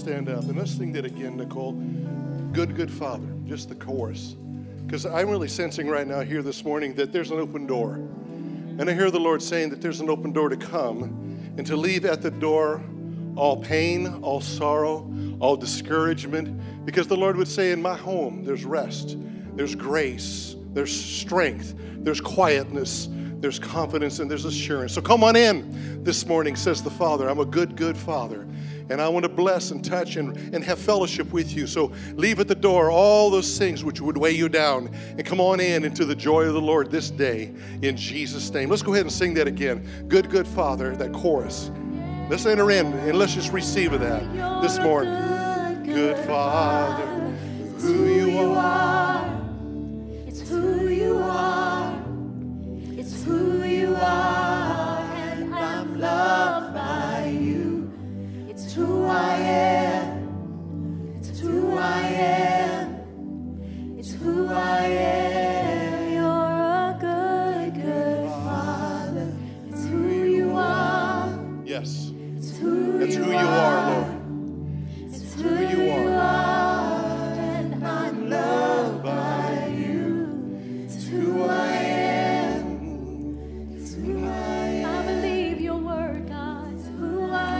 stand up and let's sing that again, Nicole. Good, good Father, just the chorus. Because I'm really sensing right now here this morning that there's an open door. And I hear the Lord saying that there's an open door to come and to leave at the door all pain, all sorrow, all discouragement. Because the Lord would say, in my home, there's rest, there's grace, there's strength, there's quietness, there's confidence, and there's assurance. So come on in this morning, says the Father. I'm a good, good Father. And I want to bless and touch and have fellowship with you. So leave at the door all those things which would weigh you down. And come on in into the joy of the Lord this day in Jesus' name. Let's go ahead and sing that again. Good, good Father, that chorus. Let's enter in and let's just receive of that this morning. Good Father, who you are. It's who you are. It's who you are. And I'm loved by you. It's who I am. It's who I am. It's who I am. You're a good, good Father. It's who you are. Yes. It's who That's you who you are, Lord. It's who you are. And I'm loved by you. It's who I am. It's who I am. I believe your word, God. It's who I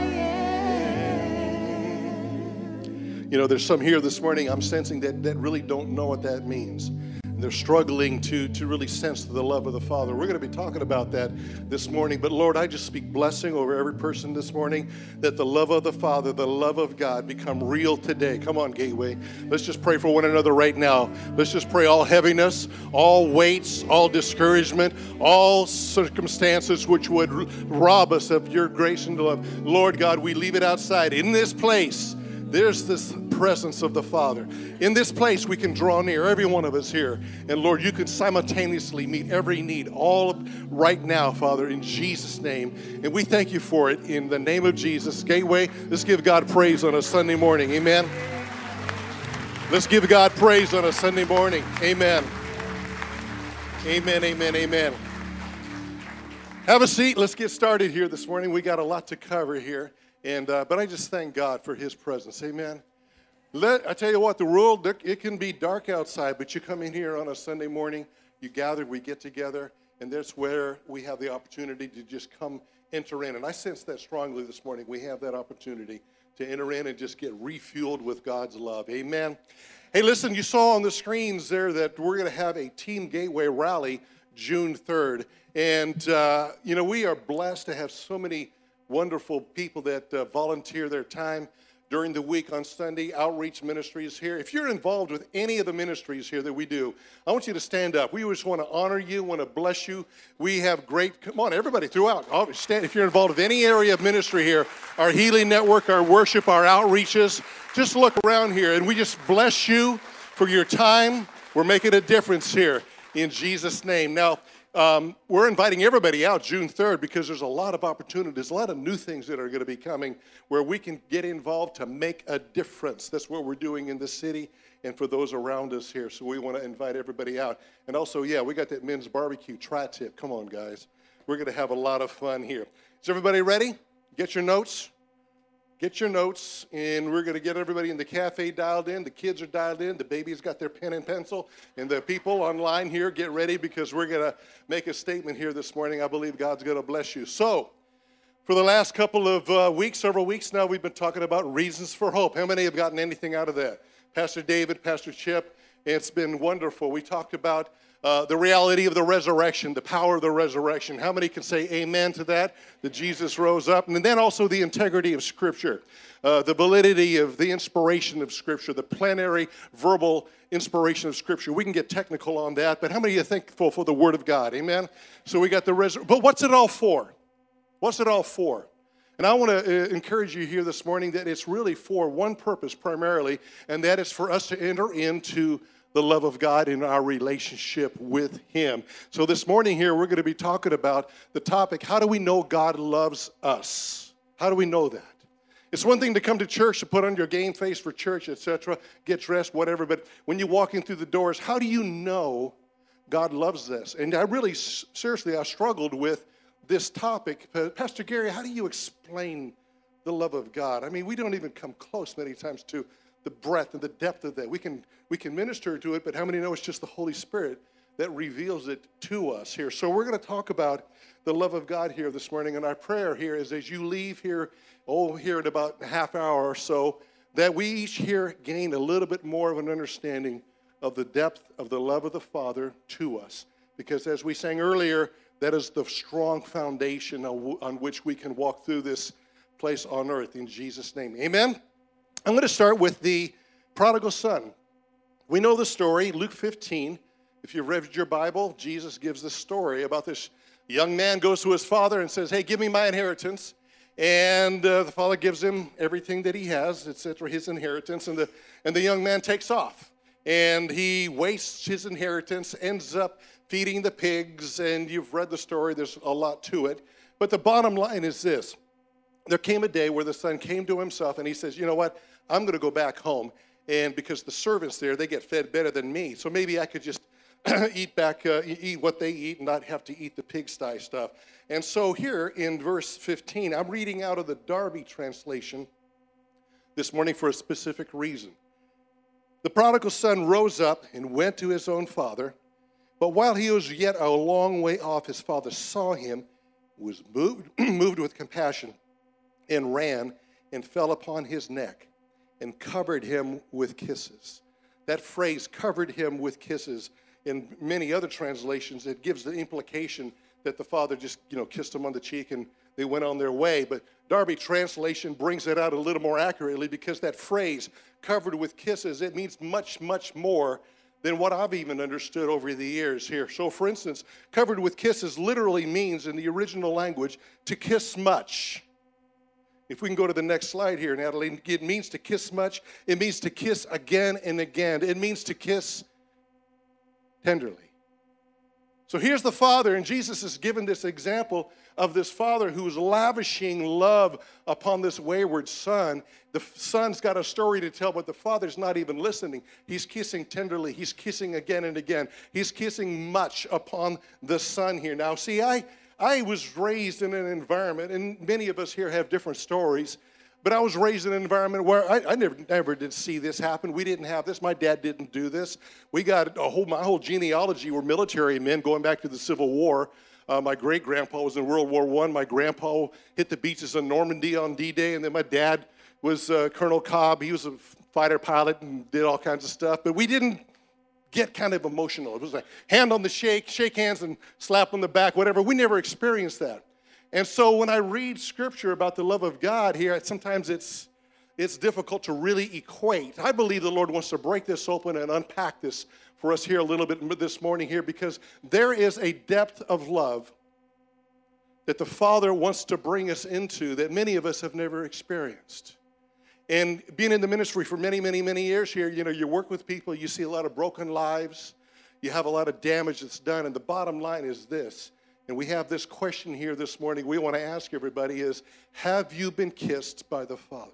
am. You know, there's some here this morning I'm sensing that really don't know what that means. They're struggling to really sense the love of the Father. We're going to be talking about that this morning. But Lord, I just speak blessing over every person this morning, that the love of the Father, the love of God become real today. Come on, Gateway. Let's just pray for one another right now. Let's just pray all heaviness, all weights, all discouragement, all circumstances which would rob us of your grace and love. Lord God, we leave it outside. In this place, there's this presence of the Father. In this place, we can draw near, every one of us here. And Lord, you can simultaneously meet every need, all right now, Father, in Jesus' name. And we thank you for it in the name of Jesus. Gateway, let's give God praise on a Sunday morning. Amen. Let's give God praise on a Sunday morning. Amen. Amen, amen, amen. Have a seat. Let's get started here this morning. We got a lot to cover here. But I just thank God for his presence. Amen. I tell you what, the world, it can be dark outside, but you come in here on a Sunday morning, you gather, we get together, and that's where we have the opportunity to just come enter in. And I sense that strongly this morning. We have that opportunity to enter in and just get refueled with God's love. Amen. Hey, listen, you saw on the screens there that we're going to have a Team Gateway rally June 3rd. And, we are blessed to have so many wonderful people that volunteer their time during the week on Sunday. Outreach ministries here. If you're involved with any of the ministries here that we do, I want you to stand up. We just want to honor you, want to bless you. We have come on, everybody throughout. Stand, if you're involved with any area of ministry here, our healing network, our worship, our outreaches, just look around here and we just bless you for your time. We're making a difference here in Jesus' name. Now, we're inviting everybody out June 3rd because there's a lot of opportunities, a lot of new things that are going to be coming where we can get involved to make a difference. That's what we're doing in the city and for those around us here. So we want to invite everybody out. And also, we got that men's barbecue tri-tip. Come on, guys. We're going to have a lot of fun here. Is everybody ready? Get your notes. Get your notes, and we're going to get everybody in the cafe dialed in. The kids are dialed in. The baby's got their pen and pencil. And the people online here, get ready because we're going to make a statement here this morning. I believe God's going to bless you. So, for the last couple of weeks, several weeks now, we've been talking about reasons for hope. How many have gotten anything out of that? Pastor David, Pastor Chip, it's been wonderful. We talked about the reality of the resurrection, the power of the resurrection. How many can say amen to that Jesus rose up? And then also the integrity of Scripture, the validity of the inspiration of Scripture, the plenary verbal inspiration of Scripture. We can get technical on that, but how many are thankful for the Word of God? Amen? So we got the resurrection. But what's it all for? What's it all for? And I want to encourage you here this morning that it's really for one purpose primarily, and that is for us to enter into the love of God in our relationship with Him. So this morning here, we're going to be talking about the topic, how do we know God loves us? How do we know that? It's one thing to come to church, to put on your game face for church, etc., get dressed, whatever, but when you walk in through the doors, how do you know God loves us? And I really, seriously, I struggled with this topic. Pastor Gary, how do you explain the love of God. I mean, we don't even come close many times to the breadth and the depth of that. We can minister to it, but how many know it's just the Holy Spirit that reveals it to us here? So we're going to talk about the love of God here this morning, and our prayer here is as you leave here, here in about a half hour or so, that we each here gain a little bit more of an understanding of the depth of the love of the Father to us. Because as we sang earlier, that is the strong foundation on which we can walk through this place on earth in Jesus' name. Amen? I'm going to start with the prodigal son. We know the story, Luke 15. If you've read your Bible, Jesus gives this story about this young man goes to his father and says, hey, give me my inheritance. And the father gives him everything that he has, etc., his inheritance. And the young man takes off. And he wastes his inheritance, ends up feeding the pigs. And you've read the story. There's a lot to it. But the bottom line is this. There came a day where the son came to himself and he says, you know what? I'm going to go back home. And because the servants there, they get fed better than me. So maybe I could just eat what they eat and not have to eat the pigsty stuff. And so here in verse 15, I'm reading out of the Darby translation this morning for a specific reason. The prodigal son rose up and went to his own father. But while he was yet a long way off, his father saw him, was moved with compassion, and ran and fell upon his neck and covered him with kisses. That phrase, covered him with kisses, in many other translations, it gives the implication that the father just, kissed him on the cheek and they went on their way. But Darby translation brings it out a little more accurately because that phrase, covered with kisses, it means much, much more than what I've even understood over the years here. So, for instance, covered with kisses literally means in the original language to kiss much. If we can go to the next slide here, Natalie, it means to kiss much. It means to kiss again and again. It means to kiss tenderly. So here's the father, and Jesus is given this example of this father who's lavishing love upon this wayward son. The son's got a story to tell, but the father's not even listening. He's kissing tenderly. He's kissing again and again. He's kissing much upon the son here. Now, see, I was raised in an environment, and many of us here have different stories, but I was raised in an environment where I never did see this happen. We didn't have this. My dad didn't do this. We got my whole genealogy were military men going back to the Civil War. My great-grandpa was in World War I. My grandpa hit the beaches of Normandy on D-Day, and then my dad was Colonel Cobb. He was a fighter pilot and did all kinds of stuff, but we didn't get kind of emotional. It was like hand on the shake hands and slap on the back, whatever. We never experienced that. And so when I read scripture about the love of God here, sometimes it's difficult to really equate. I believe the Lord wants to break this open and unpack this for us here a little bit this morning here, because there is a depth of love that the Father wants to bring us into that many of us have never experienced. And being in the ministry for many, many, many years here, you work with people, you see a lot of broken lives, you have a lot of damage that's done, and the bottom line is this. And we have this question here this morning we want to ask everybody is, have you been kissed by the Father?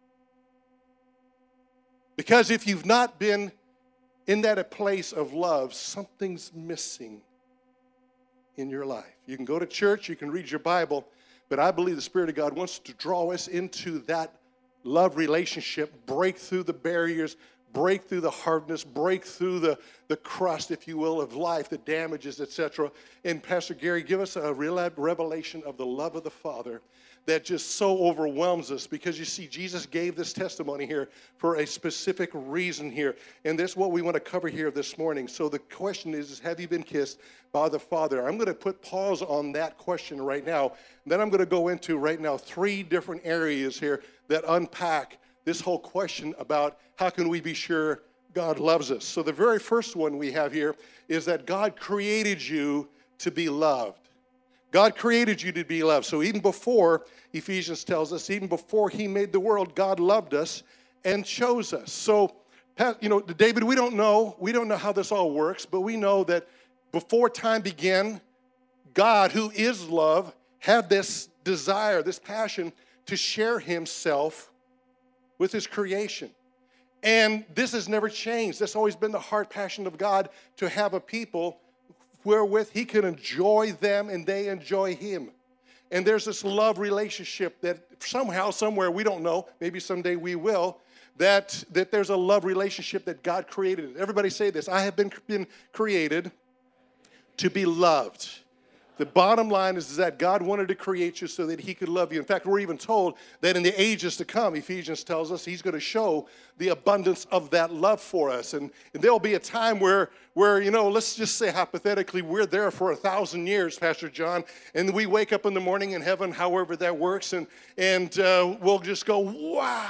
Because if you've not been in that place of love, something's missing in your life. You can go to church, you can read your Bible, but I believe the Spirit of God wants to draw us into that love relationship, break through the barriers, break through the hardness, break through the crust, if you will, of life, the damages, etc. And Pastor Gary, give us a real revelation of the love of the Father that just so overwhelms us, because you see, Jesus gave this testimony here for a specific reason here. And that's what we want to cover here this morning. So the question is have you been kissed by the Father? I'm going to put pause on that question right now. Then I'm going to go into right now 3 different areas here that unpack this whole question about how can we be sure God loves us. So the very first one we have here is that God created you to be loved. God created you to be loved. So even before, Ephesians tells us, even before he made the world, God loved us and chose us. So, David, we don't know how this all works, but we know that before time began, God, who is love, had this desire, this passion to share himself with his creation. And this has never changed. That's always been the heart passion of God, to have a people wherewith he can enjoy them and they enjoy him. And there's this love relationship that somehow, somewhere, we don't know, maybe someday we will, that there's a love relationship that God created. Everybody say this: I have been created to be loved. The bottom line is that God wanted to create you so that he could love you. In fact, we're even told that in the ages to come, Ephesians tells us, he's going to show the abundance of that love for us. And there'll be a time where, let's just say hypothetically, we're there for 1,000 years, Pastor John, and we wake up in the morning in heaven, however that works, and we'll just go, wow.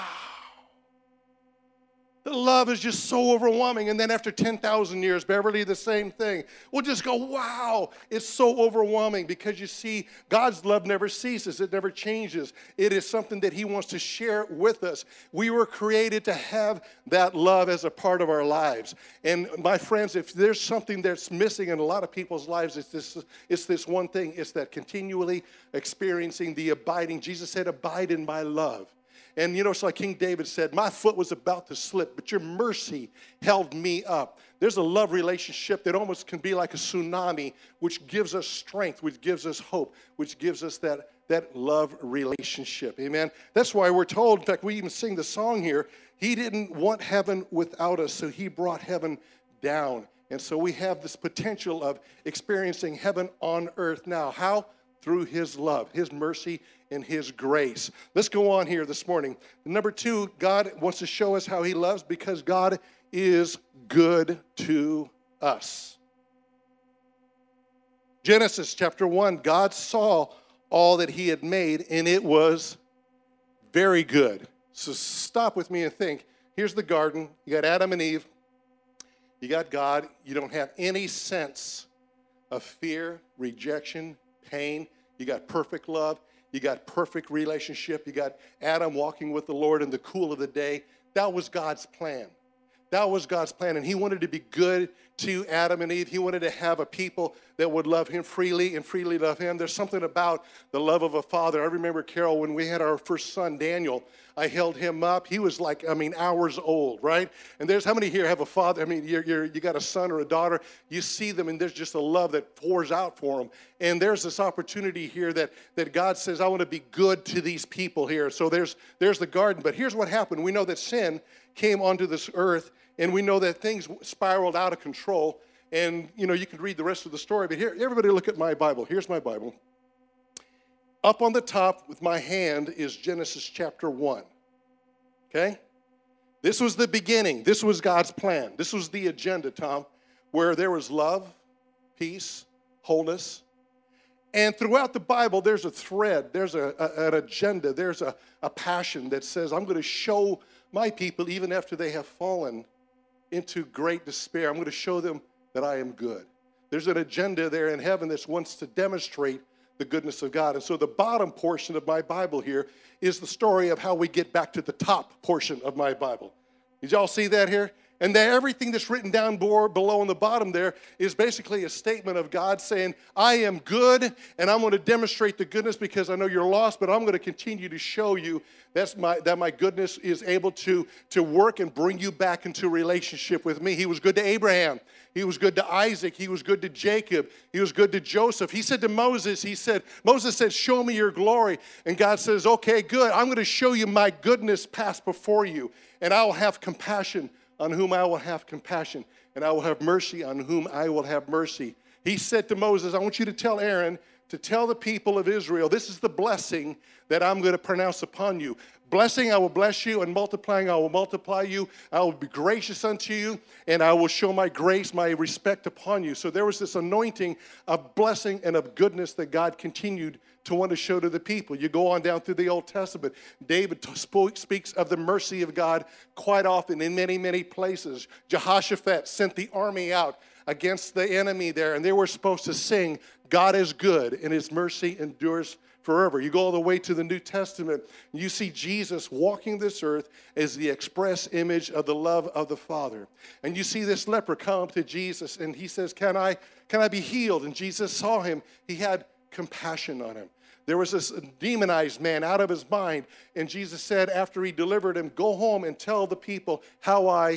The love is just so overwhelming. And then after 10,000 years, Beverly, the same thing. We'll just go, wow, it's so overwhelming, because you see, God's love never ceases. It never changes. It is something that he wants to share with us. We were created to have that love as a part of our lives. And my friends, if there's something that's missing in a lot of people's lives, it's this one thing. It's that continually experiencing the abiding. Jesus said, abide in my love. And it's like King David said, my foot was about to slip, but your mercy held me up. There's a love relationship that almost can be like a tsunami, which gives us strength, which gives us hope, which gives us that love relationship. Amen. That's why we're told, in fact, we even sing the song here, he didn't want heaven without us, so he brought heaven down. And so we have this potential of experiencing heaven on earth now. How? Through his love, his mercy, and his grace. Let's go on here this morning. Number 2, God wants to show us how he loves, because God is good to us. Genesis chapter 1, God saw all that he had made, and it was very good. So stop with me and think. Here's the garden. You got Adam and Eve. You got God. You don't have any sense of fear, rejection, pain. You got perfect love. You got perfect relationship. You got Adam walking with the Lord in the cool of the day. That was God's plan. That was God's plan. And he wanted to be good to Adam and Eve. He wanted to have a people that would love him freely and freely love him. There's something about the love of a father. I remember, Carol, when we had our first son, Daniel, I held him up. He was like, hours old, right? And there's, how many here have a father? You got a son or a daughter. You see them, and there's just a love that pours out for them. And there's this opportunity here that God says, I want to be good to these people here. So there's the garden. But here's what happened. We know that sin came onto this earth, and we know that things spiraled out of control. And, you can read the rest of the story. But here, everybody look at my Bible. Here's my Bible. Up on the top with my hand is Genesis chapter 1. Okay? This was the beginning. This was God's plan. This was the agenda, Tom, where there was love, peace, wholeness. And throughout the Bible, there's a thread. There's an agenda. There's a passion that says, I'm going to show my people, even after they have fallen into great despair, I'm going to show them that I am good. There's an agenda there in heaven that wants to demonstrate the goodness of God. And so the bottom portion of my Bible here is the story of how we get back to the top portion of my Bible. Did y'all see that here? And then everything that's written down below on the bottom there is basically a statement of God saying, I am good, and I'm going to demonstrate the goodness because I know you're lost, but I'm going to continue to show you that my goodness is able to work and bring you back into relationship with me. He was good to Abraham. He was good to Isaac. He was good to Jacob. He was good to Joseph. He said to Moses, Moses said, show me your glory. And God says, okay, good. I'm going to show you my goodness pass before you, and I will have compassion on whom I will have compassion, and I will have mercy on whom I will have mercy. He said to Moses, I want you to tell Aaron to tell the people of Israel, this is the blessing that I'm going to pronounce upon you. Blessing, I will bless you, and multiplying, I will multiply you. I will be gracious unto you, and I will show my grace, my respect upon you. So there was this anointing of blessing and of goodness that God continued to want to show to the people. You go on down through the Old Testament. David speaks of the mercy of God quite often in many, many places. Jehoshaphat sent the army out against the enemy there, and they were supposed to sing, God is good, and his mercy endures forever. You go all the way to the New Testament, and you see Jesus walking this earth as the express image of the love of the Father. And you see this leper come up to Jesus, and he says, can I be healed? And Jesus saw him. He had compassion on him. There was this demonized man out of his mind, and Jesus said after he delivered him, go home and tell the people how I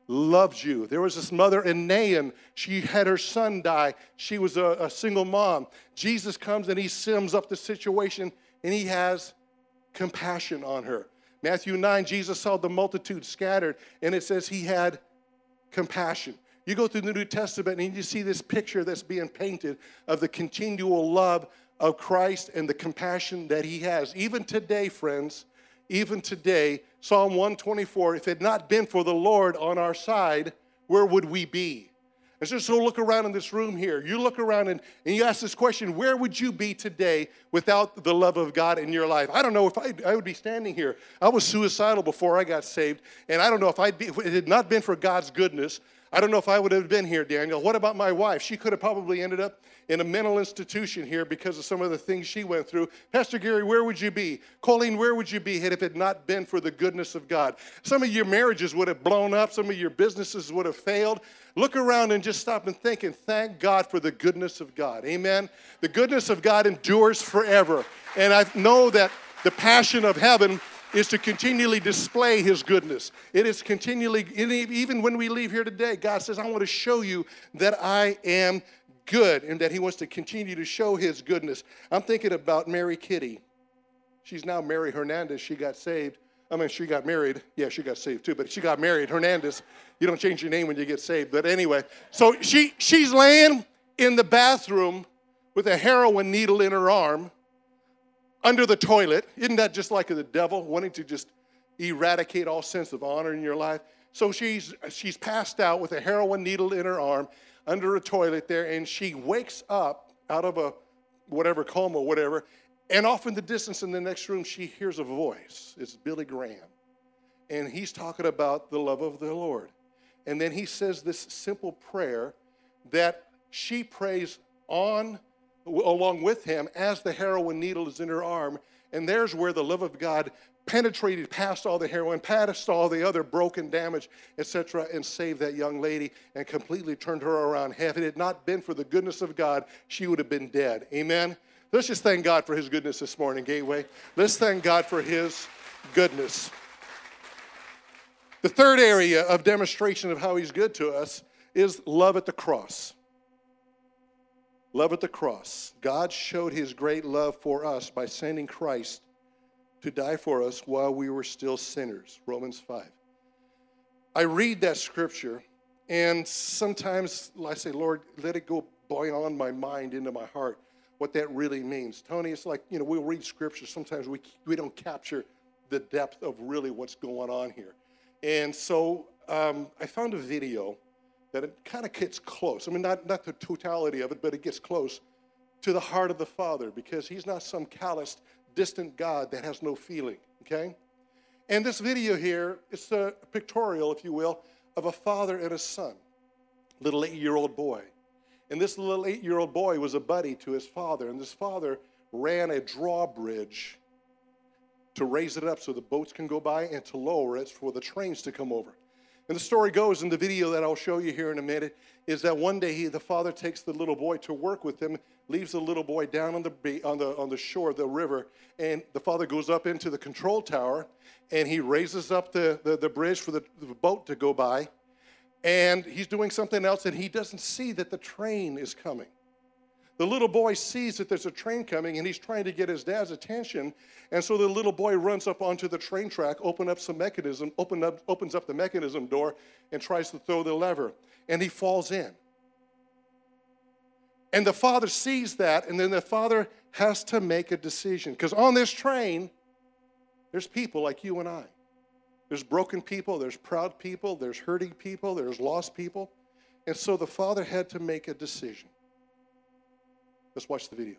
loves you. There was this mother in Nain. She had her son die. She was a single mom. Jesus comes and he sums up the situation, and he has compassion on her. Matthew 9, Jesus saw the multitude scattered, and it says he had compassion. You go through the New Testament and you see this picture that's being painted of the continual love of Christ and the compassion that he has. Even today, friends, even today, Psalm 124, if it had not been for the Lord on our side, where would we be? And so look around in this room here. You look around and you ask this question, where would you be today without the love of God in your life? I don't know if I would be standing here. I was suicidal before I got saved, and I don't know if it had not been for God's goodness, I don't know if I would have been here, Daniel. What about my wife? She could have probably ended up in a mental institution here because of some of the things she went through. Pastor Gary, where would you be? Colleen, where would you be if it had not been for the goodness of God? Some of your marriages would have blown up. Some of your businesses would have failed. Look around and just stop and think and thank God for the goodness of God. Amen? The goodness of God endures forever. And I know that the passion of heaven is to continually display his goodness. It is continually, even when we leave here today, God says, I want to show you that I am good, and that he wants to continue to show his goodness. I'm thinking about Mary Kitty. She's now Mary Hernandez. She got saved. She got married. Yeah, she got saved too, but she got married. Hernandez, you don't change your name when you get saved. But anyway, so she's laying in the bathroom with a heroin needle in her arm under the toilet. Isn't that just like the devil wanting to just eradicate all sense of honor in your life? So she's passed out with a heroin needle in her arm under a toilet there, and she wakes up out of a whatever coma or whatever, and off in the distance in the next room she hears a voice. It's Billy Graham, and he's talking about the love of the Lord. And then he says this simple prayer that she prays on along with him as the heroin needle is in her arm, and there's where the love of God penetrated past all the heroin, past all the other broken damage, etc., and saved that young lady and completely turned her around. If it had not been for the goodness of God, she would have been dead. Amen? Let's just thank God for his goodness this morning, Gateway. Let's thank God for his goodness. The third area of demonstration of how he's good to us is love at the cross. Love at the cross. God showed his great love for us by sending Christ to die for us while we were still sinners. Romans 5. I read that scripture, and sometimes I say, Lord, let it go beyond my mind into my heart, what that really means. Tony, it's like, we'll read scripture. Sometimes we don't capture the depth of really what's going on here. And so I found a video that it kind of gets close. Not the totality of it, but it gets close to the heart of the Father, because he's not some calloused, distant God that has no feeling, okay? And this video here, it's a pictorial, if you will, of a father and a son, little 8-year-old boy. And this little 8-year-old boy was a buddy to his father, and this father ran a drawbridge to raise it up so the boats can go by and to lower it for the trains to come over. And the story goes in the video that I'll show you here in a minute is that one day the father takes the little boy to work with him, leaves the little boy down on the shore of the river, and the father goes up into the control tower, and he raises up the bridge for the boat to go by, and he's doing something else, and he doesn't see that the train is coming. The little boy sees that there's a train coming, and he's trying to get his dad's attention. And so the little boy runs up onto the train track, opens up the mechanism door, and tries to throw the lever. And he falls in. And the father sees that, and then the father has to make a decision. Because on this train, there's people like you and I. There's broken people, there's proud people, there's hurting people, there's lost people. And so the father had to make a decision. Let's watch the video.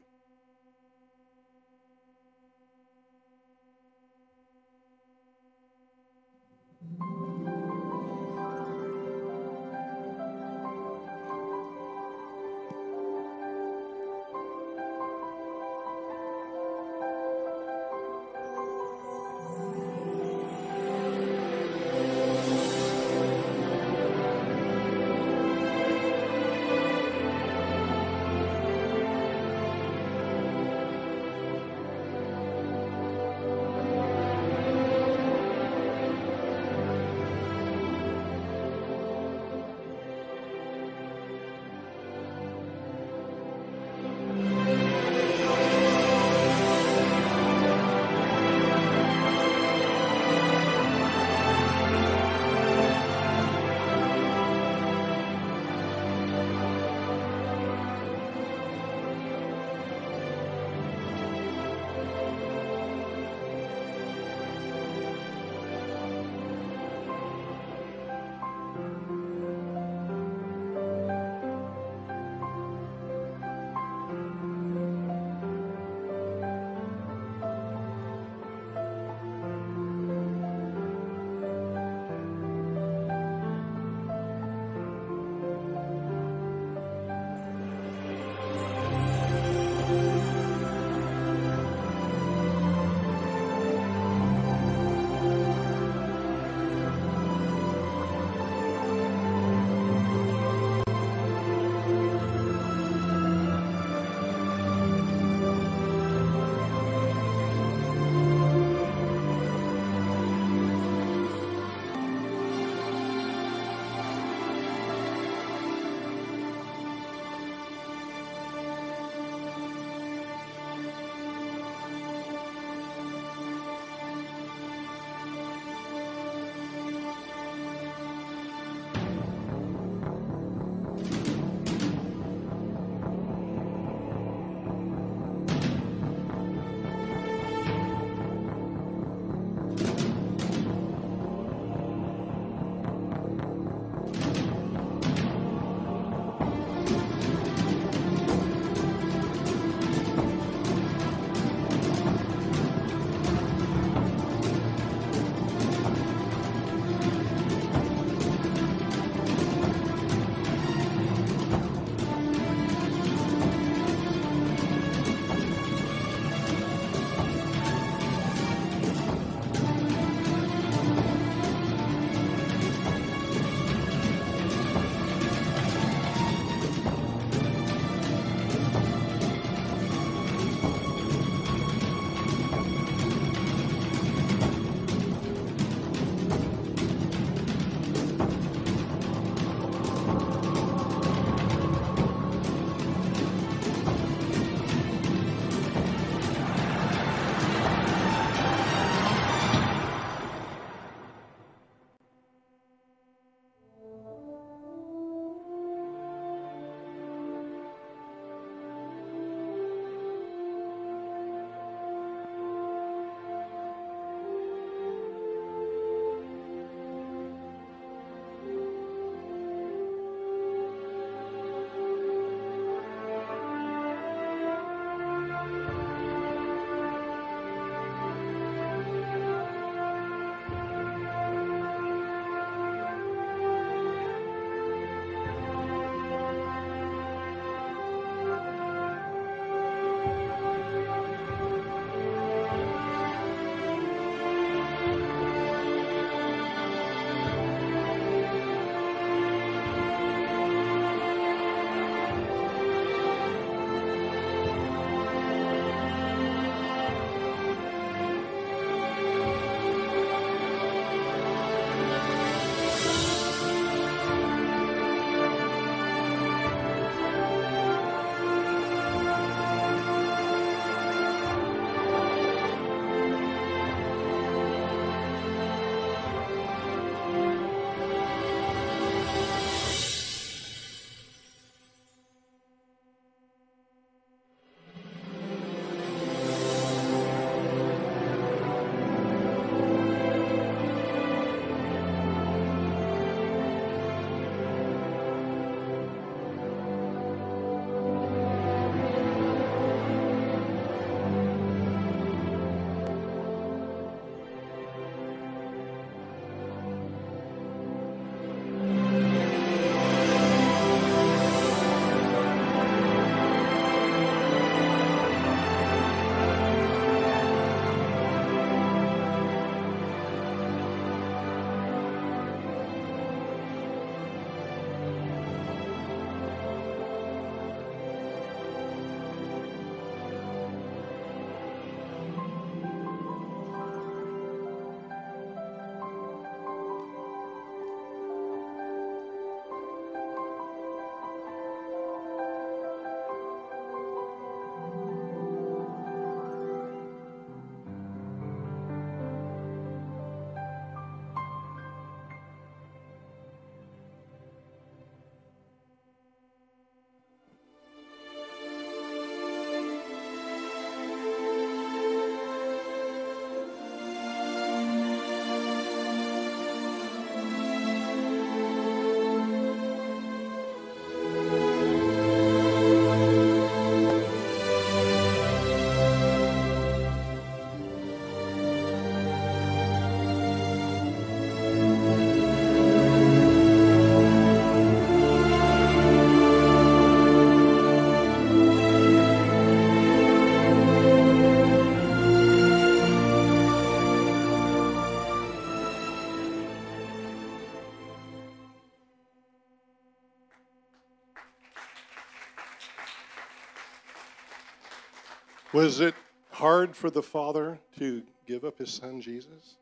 Was it hard for the Father to give up his son Jesus?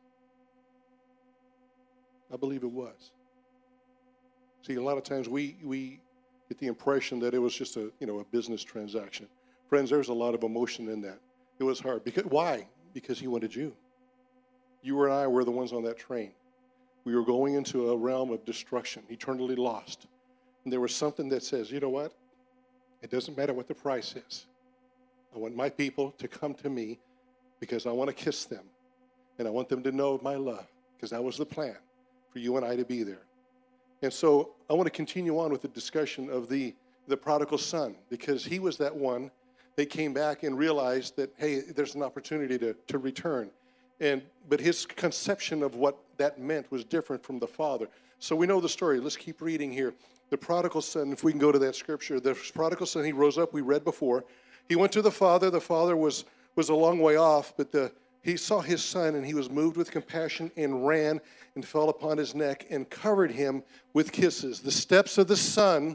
I believe it was. See, a lot of times we get the impression that it was just a business transaction. Friends, there's a lot of emotion in that. It was hard. Why? Because he wanted you. You and I were the ones on that train. We were going into a realm of destruction, eternally lost. And there was something that says, you know what? It doesn't matter what the price is. I want my people to come to me because I want to kiss them. And I want them to know my love, because that was the plan, for you and I to be there. And so I want to continue on with the discussion of the prodigal son, because he was that one that came back and realized that, hey, there's an opportunity to return. But his conception of what that meant was different from the father. So we know the story. Let's keep reading here. The prodigal son, if we can go to that scripture, the prodigal son, he rose up, we read before. He went to the father. The father was a long way off, but he saw his son, and he was moved with compassion and ran and fell upon his neck and covered him with kisses. The steps of the son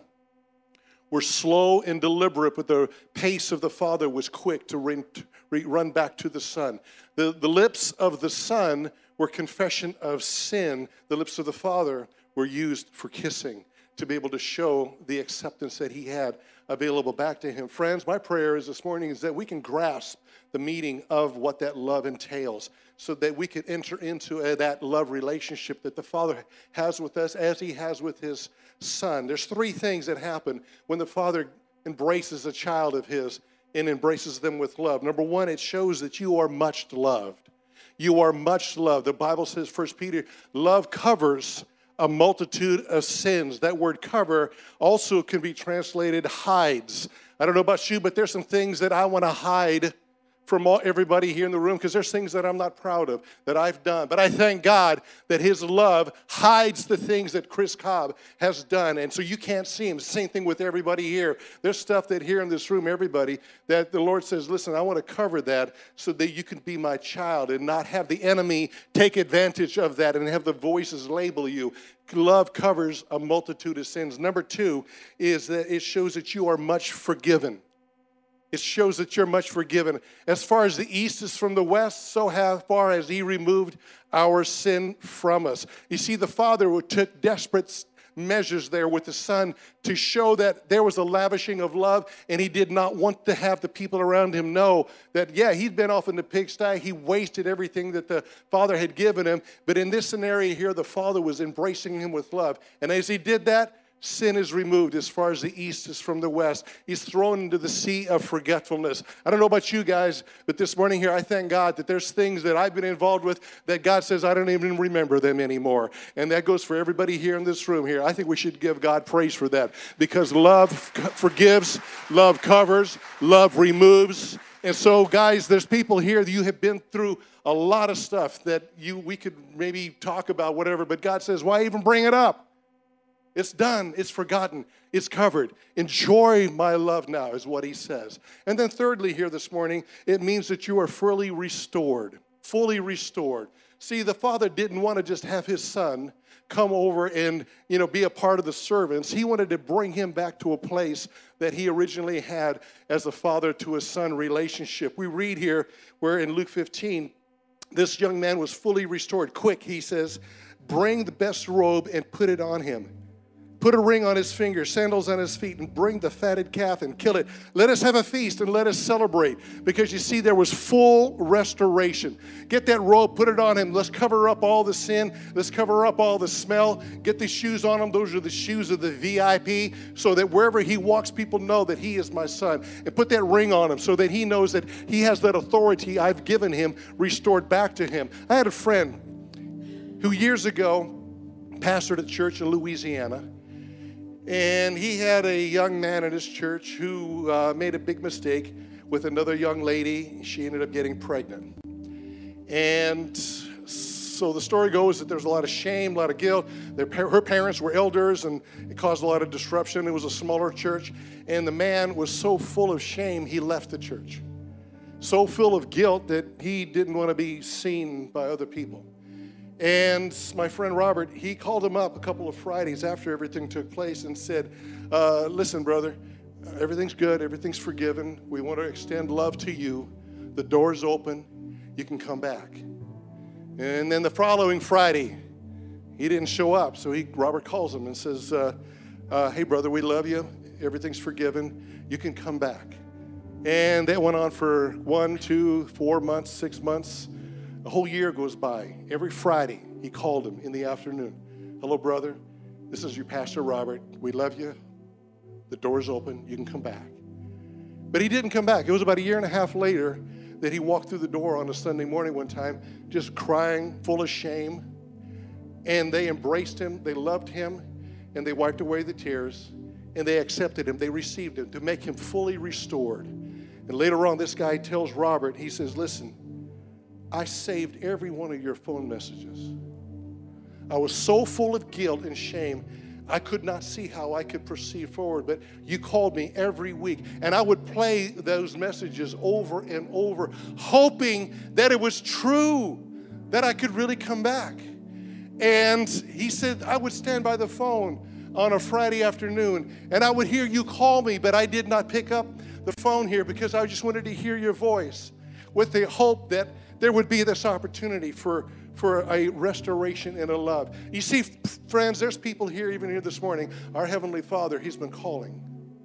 were slow and deliberate, but the pace of the father was quick to run back to the son. The lips of the son were confession of sin. The lips of the father were used for kissing, to be able to show the acceptance that he had available back to him. Friends, my prayer is this morning is that we can grasp the meaning of what that love entails, so that we could enter into that love relationship that the Father has with us as he has with his son. There's three things that happen when the Father embraces a child of his and embraces them with love. Number one, it shows that you are much loved. You are much loved. The Bible says, 1 Peter, love covers a multitude of sins. That word cover also can be translated hides. I don't know about you, but there's some things that I want to hide from everybody here in the room, because there's things that I'm not proud of, that I've done. But I thank God that his love hides the things that Chris Cobb has done. And so you can't see him. Same thing with everybody here. There's stuff that here in this room, everybody, that the Lord says, listen, I want to cover that so that you can be my child and not have the enemy take advantage of that and have the voices label you. Love covers a multitude of sins. Number two is that it shows that you are much forgiven. It shows that you're much forgiven. As far as the east is from the west, so far as he removed our sin from us. You see, the Father took desperate measures there with the Son to show that there was a lavishing of love, and he did not want to have the people around him know that, yeah, he'd been off in the pigsty. He wasted everything that the Father had given him. But in this scenario here, the Father was embracing him with love. And as he did that, sin is removed as far as the east is from the west. He's thrown into the sea of forgetfulness. I don't know about you guys, but this morning here, I thank God that there's things that I've been involved with that God says I don't even remember them anymore. And that goes for everybody here in this room here. I think we should give God praise for that, because love forgives, love covers, love removes. And so, guys, there's people here that you have been through a lot of stuff that we could maybe talk about, whatever, but God says, why even bring it up? It's done. It's forgotten. It's covered. Enjoy my love now is what he says. And then thirdly here this morning, it means that you are fully restored. Fully restored. See, the Father didn't want to just have his son come over and, be a part of the servants. He wanted to bring him back to a place that he originally had as a father to a son relationship. We read here where in Luke 15, this young man was fully restored. Quick, he says, bring the best robe and put it on him. Put a ring on his finger, sandals on his feet, and bring the fatted calf and kill it. Let us have a feast and let us celebrate. Because you see, there was full restoration. Get that robe, put it on him. Let's cover up all the sin. Let's cover up all the smell. Get the shoes on him. Those are the shoes of the VIP, so that wherever he walks, people know that he is my son. And put that ring on him so that he knows that he has that authority I've given him restored back to him. I had a friend who years ago pastored a church in Louisiana. And he had a young man in his church who made a big mistake with another young lady. She ended up getting pregnant. And so the story goes that there was a lot of shame, a lot of guilt. Her parents were elders, and it caused a lot of disruption. It was a smaller church. And the man was so full of shame, he left the church. So full of guilt that he didn't want to be seen by other people. And my friend Robert, he called him up a couple of Fridays after everything took place and said, listen, brother, Everything's good. Everything's forgiven. We want to extend love to you. The door's open. You can come back. And then the following Friday, he didn't show up. So Robert calls him and says, hey, brother, we love you. Everything's forgiven. You can come back. And that went on for 1, 2, 4 months, 6 months. A whole year goes by. Every Friday, he called him in the afternoon. Hello, brother. This is your pastor, Robert. We love you. The door's open. You can come back. But he didn't come back. It was about 1.5 years later that he walked through the door on a Sunday morning one time, just crying, full of shame. And they embraced him. They loved him. And they wiped away the tears. And they accepted him. They received him to make him fully restored. And later on, this guy tells Robert, he says, listen, I saved every one of your phone messages. I was so full of guilt and shame, I could not see how I could proceed forward, but you called me every week, and I would play those messages over and over, hoping that it was true, that I could really come back. And he said, I would stand by the phone on a Friday afternoon, and I would hear you call me, but I did not pick up the phone here because I just wanted to hear your voice with the hope that there would be this opportunity for a restoration and a love. You see, friends, there's people here, even here this morning. Our Heavenly Father, He's been calling.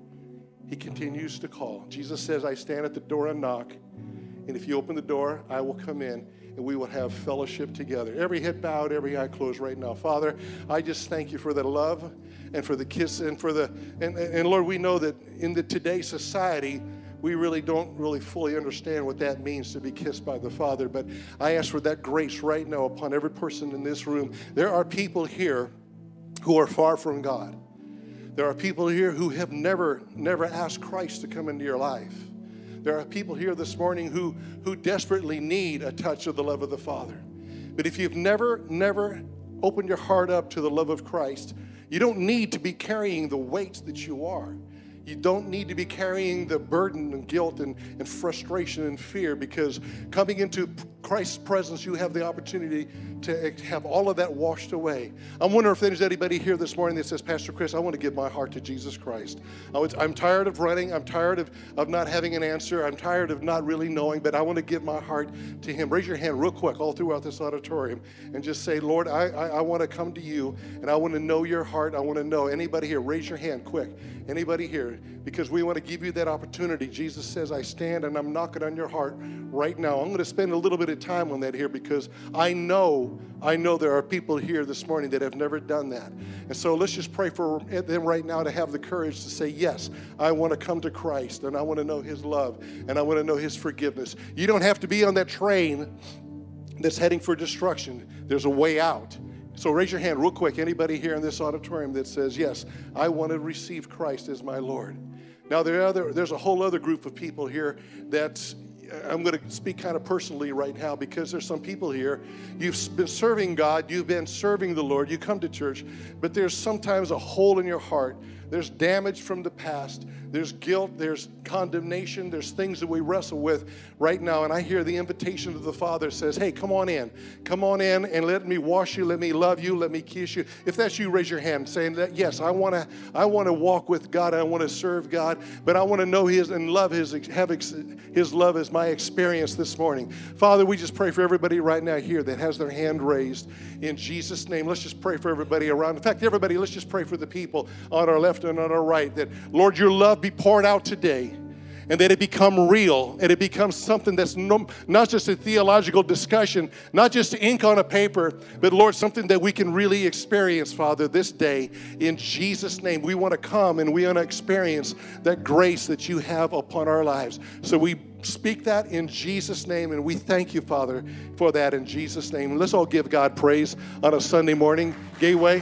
He continues to call. Jesus says, I stand at the door and knock, and if you open the door, I will come in, and we will have fellowship together. Every head bowed, every eye closed right now. Father, I just thank you for the love and for the kiss and for the, and Lord, we know that in today's society, we really don't fully understand what that means to be kissed by the Father. But I ask for that grace right now upon every person in this room. There are people here who are far from God. There are people here who have never asked Christ to come into your life. There are people here this morning who desperately need a touch of the love of the Father. But if you've never opened your heart up to the love of Christ, you don't need to be carrying the weight that you are. You don't need to be carrying the burden and guilt and frustration and fear, because coming into Christ's presence, you have the opportunity to have all of that washed away. I wonder if there's anybody here this morning that says, Pastor Chris, I want to give my heart to Jesus Christ. I'm tired of running. I'm tired of not having an answer. I'm tired of not really knowing, but I want to give my heart to Him. Raise your hand real quick all throughout this auditorium and just say, Lord, I want to come to you, and I want to know your heart. I want to know. Anybody here, raise your hand quick. Anybody here? Because we want to give you that opportunity. Jesus says, I stand and I'm knocking on your heart right now. I'm going to spend a little bit of time on that here, because I know there are people here this morning that have never done that. And so let's just pray for them right now to have the courage to say, yes, I want to come to Christ, and I want to know His love, and I want to know His forgiveness. You don't have to be on that train that's heading for destruction. There's a way out. So raise your hand real quick. Anybody here in this auditorium that says, yes, I want to receive Christ as my Lord. Now, there's a whole other group of people here that I'm going to speak kind of personally right now, because there's some people here, you've been serving God, you've been serving the Lord, you come to church, but there's sometimes a hole in your heart. There's damage from the past. There's guilt. There's condemnation. There's things that we wrestle with right now. And I hear the invitation of the Father says, hey, come on in. Come on in and let me wash you. Let me love you. Let me kiss you. If that's you, raise your hand saying that, yes, I want to walk with God. I want to serve God. But I want to know His and love have His love as my experience this morning. Father, we just pray for everybody right now here that has their hand raised in Jesus' name. Let's just pray for everybody around. In fact, everybody, let's just pray for the people on our left and on our right, that, Lord, your love be poured out today, and that it become real, and it becomes something that's not just a theological discussion, not just ink on a paper, but, Lord, something that we can really experience, Father, this day. In Jesus' name, we want to come and we want to experience that grace that you have upon our lives. So we speak that in Jesus' name, and we thank you, Father, for that in Jesus' name. Let's all give God praise on a Sunday morning, Gateway,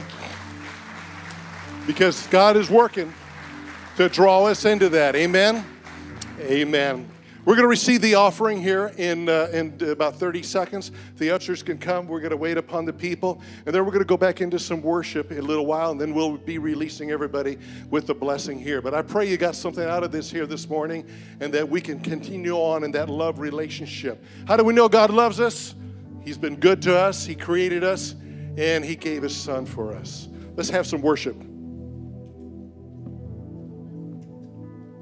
because God is working to draw us into that. Amen? Amen. We're going to receive the offering here in about 30 seconds. The ushers can come. We're going to wait upon the people. And then we're going to go back into some worship in a little while, and then we'll be releasing everybody with the blessing here. But I pray you got something out of this here this morning, and that we can continue on in that love relationship. How do we know God loves us? He's been good to us. He created us, and He gave His Son for us. Let's have some worship.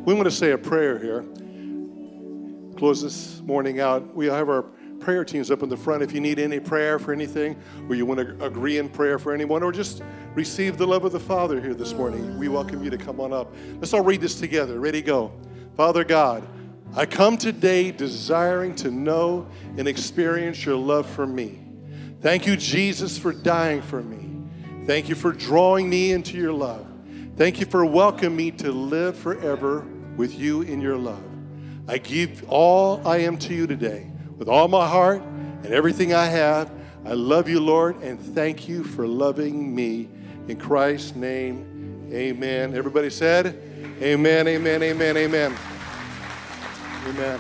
We want to say a prayer here. Close this morning out. We have our prayer teams up in the front. If you need any prayer for anything, or you want to agree in prayer for anyone, or just receive the love of the Father here this morning, we welcome you to come on up. Let's all read this together. Ready, go. Father God, I come today desiring to know and experience your love for me. Thank you, Jesus, for dying for me. Thank you for drawing me into your love. Thank you for welcoming me to live forever with you in your love. I give all I am to you today with all my heart and everything I have. I love you, Lord, and thank you for loving me. In Christ's name, amen. Everybody said, amen, amen, amen, amen. Amen.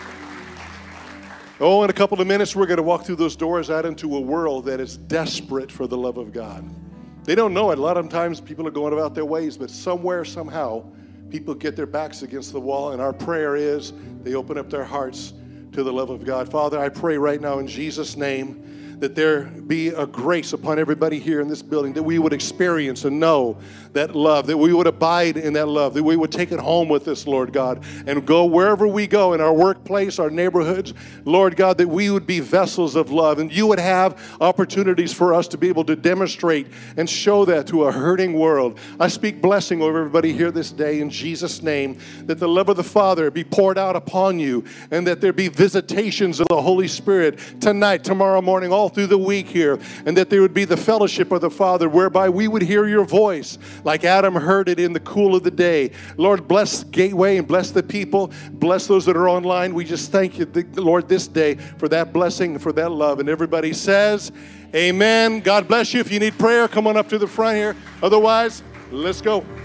Oh, in a couple of minutes, we're going to walk through those doors out into a world that is desperate for the love of God. They don't know it. A lot of times people are going about their ways, but somewhere, somehow, people get their backs against the wall, and our prayer is they open up their hearts to the love of God. Father, I pray right now in Jesus' name that there be a grace upon everybody here in this building, that we would experience and know that love, that we would abide in that love, that we would take it home with us, Lord God, and go wherever we go, in our workplace, our neighborhoods, Lord God, that we would be vessels of love, and you would have opportunities for us to be able to demonstrate and show that to a hurting world. I speak blessing over everybody here this day in Jesus' name, that the love of the Father be poured out upon you, and that there be visitations of the Holy Spirit tonight, tomorrow morning, all through the week here, and that there would be the fellowship of the Father whereby we would hear your voice like Adam heard it in the cool of the day. Lord, bless Gateway and bless the people. Bless those that are online. We just thank you, Lord, this day for that blessing, for that love. And everybody says, amen. God bless you. If you need prayer, come on up to the front here. Otherwise, let's go.